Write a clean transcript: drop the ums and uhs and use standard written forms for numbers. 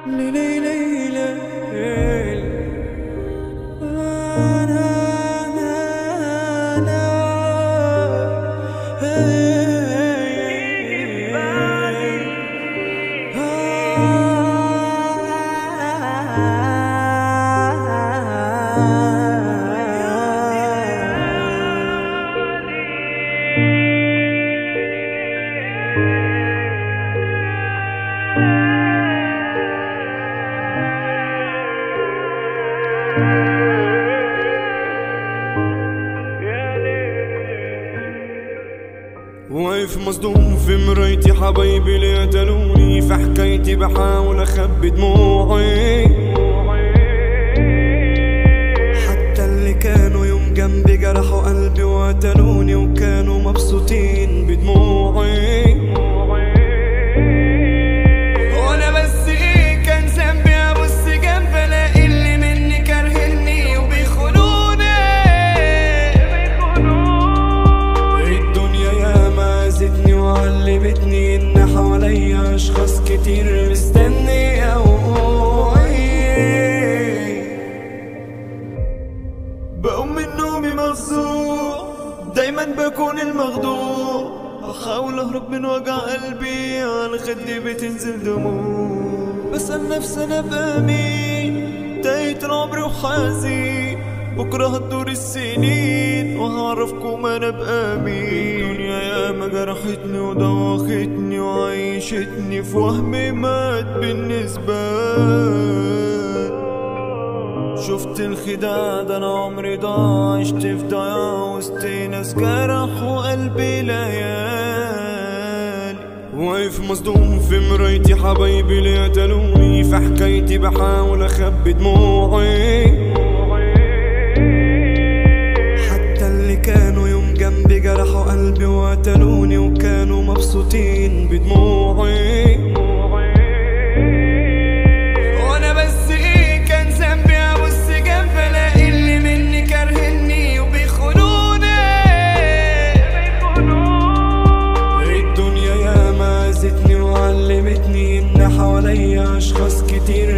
ليلي ليلي واقف مصدوم في مرايتي، حبايبي اللي قتلوني في حكايتي بحاول اخبي دموعي. حتى اللي كانوا يوم جنبي جرحوا قلبي وقتلوني وكانوا مبسوطين بدموعي. وانا بس ايه كان ذنبي ابص جنب الاقي اللي مني كارهني وبيخونوني. الدنيا ياما اذتني وعلمتني ان حواليا اشخاص كتير مستني اوعي. بقوم من نومي مفزوع، دايما بكون المخدوع، بحاول اهرب من وجع قلبي، على خدي بتنزل دموع. بسأل نفسي انا ابقى مين، تاهت العمر وحزين، بكره هتدور السنين وهعرفكم انا ابقى مين. الدنيا ياما جرحتني ودوختني وعيشتني في وهم مات بالنسبة. شفت الخداع ده انا عمري ضاع، عشت في ضياع وسط ناس جرحوا قلبي ليالي. واقف مصدوم في مرايتي، حبايبي اللي قتلوني في حكايتي بحاول اخبي دموعي. حتى اللي كانوا يوم جنبي جرحوا قلبي وقتلوني وكانوا مبسوطين بدموعي. وانا بس ايه كان ذنبي ابص جنب الاقي اللي مني كارهني وبيخونوني. الدنيا ياما اذتني وعلمتني ان حواليا اشخاص كتير